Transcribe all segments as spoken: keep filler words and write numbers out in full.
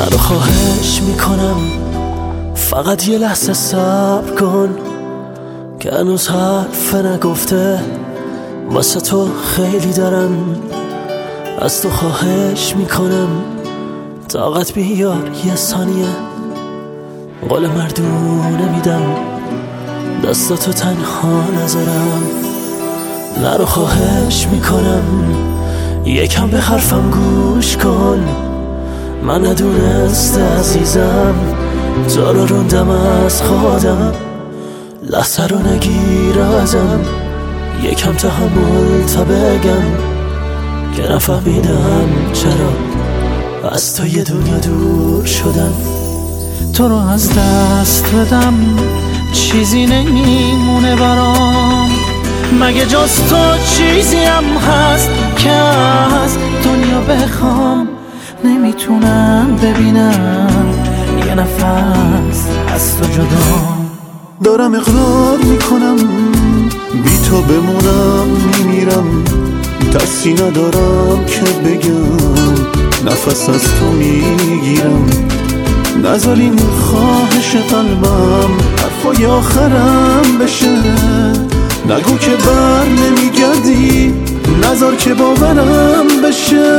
نرو خواهش میکنم فقط یه لحظه صبر کن که هنوز حرف نگفته واسه تو خیلی دارم. از تو خواهش میکنم طاقت بیار یه ثانیه، قول مردونه میدم دستاتو تنها نذارم. نرو خواهش میکنم یکم به حرفم گوش کن، من ندونسته عزیزم تو رو روندم از خودم، لحظه رو نگیر ازم، یکم تحمل تا بگم که نفهمیدم چرا از تو یه دنیا دور شدم. تو رو از دست بدم چیزی نمیمونه برام، مگه جز تو چیزی هم هست که از دنیا بخوام. نمیتونم ببینم یه نفس از تو جدا. دارم اقرار میکنم بی تو بمونم میمیرم، دستی ندارم که بگم نفس از تو میگیرم. نذار این خواهش قلبم حرفای آخرم بشه، نگو که بر نمیگردی، نذار که باورم بشه.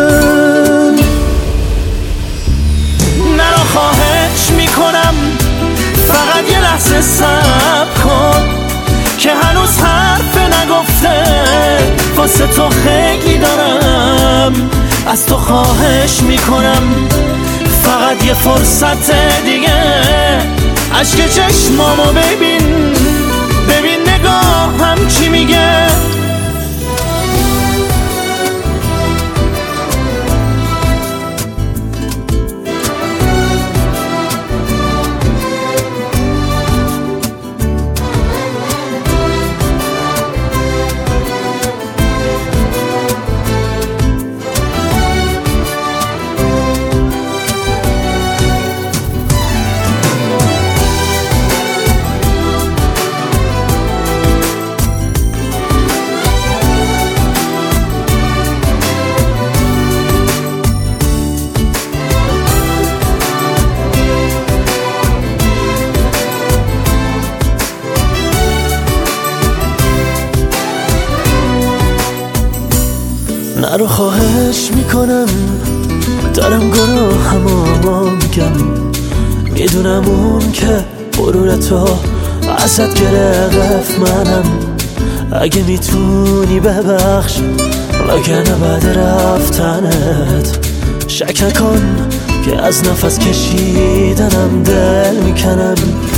نرو خواهش میکنم فقط یه لحظه صبر کن که هنوز حرف نگفته واسه تو خیلی دارم. از تو خواهش میکنم فقط یه فرصت دیگه، عشق چشمامو ببین، ببین نگاهم چی میگه. نرو خواهش میکنم دارم گناهمو میگم، میدونم اون که غرور تو ازت گرفت منم. اگه میتونی ببخش وگرنه بعد رفتنت شک نکن که از نفس کشیدنم دل میکنم.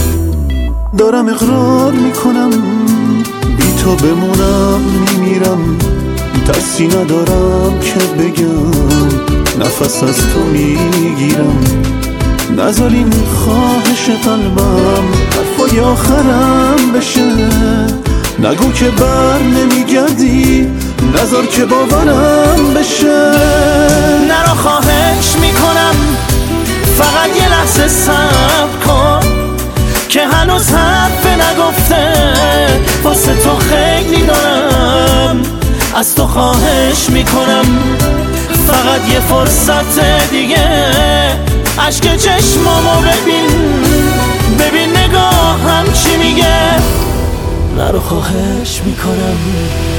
دارم اقرار میکنم بی تو بمونم میمیرم، دستی ندارم که بگم نفس از تو میگیرم. نذار این خواهش قلبم حرفای آخرم بشه، نگو که بر نمیگردی، نذار که باورم بشه. نرو خواهش میکنم فقط یه لحظه صبر کن که هنوز حرف نگفته واسه تو خیلی دارم. از تو خواهش میکنم فقط یه فرصت دیگه، عشق چشمامو ببین، ببین نگاهم چی میگه. نرو خواهش میکنم